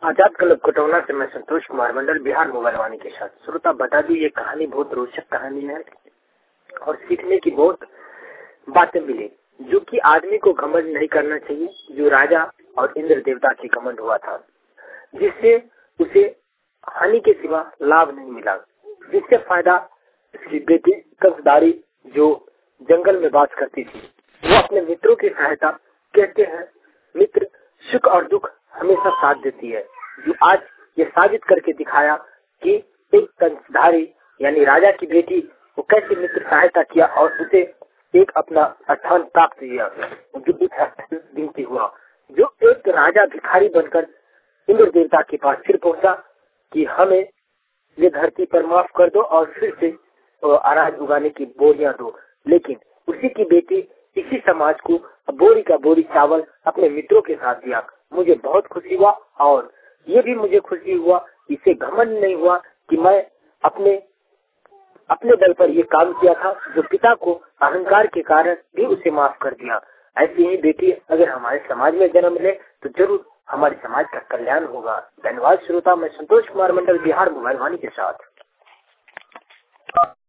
आजाद club Katauna से मैं Santosh Kumar Mandal Bihar mobile Vani के साथ। श्रोता बता दूं, ये कहानी बहुत रोचक कहानी है और सीखने की बहुत बातें मिली, जो कि आदमी को घमंड नहीं करना चाहिए, जो राजा और इंद्र देवता की घमंड हुआ था, जिससे उसे हानि के सिवा लाभ नहीं मिला, जिससे फायदा उसकी बेटी कंसधारी जो जंगल में बात करती थी, वो अपने मित्रों की सहायता, कहते हैं मित्र सुख और दुख हमेशा साथ देती है, जो आज ये साबित करके दिखाया कि एक कंसधारी यानी राजा की बेटी वो कैसे मित्र सहायता किया और उसे एक अपना स्थान प्राप्त किया, जो हुआ, जो एक राजा भिखारी बनकर इंद्र देवता के पास फिर पहुंचा कि हमें ये धरती पर माफ कर दो और फिर से अनाज उगाने की बोरियां दो। लेकिन उसी की बेटी इसी समाज को बोरी का बोरी चावल अपने मित्रों के साथ दिया। मुझे बहुत खुशी हुआ और ये भी मुझे खुशी हुआ, इसे घमंड नहीं हुआ कि मैं अपने बल पर ये काम किया था, जो पिता को अहंकार के कारण भी उसे माफ कर दिया। ऐसी ही बेटी अगर हमारे समाज में जन्म ले तो जरूर हमारे समाज का कल्याण होगा। धन्यवाद श्रोता, मैं संतोष कुमार मंडल बिहार मोबाइल वाणी के साथ।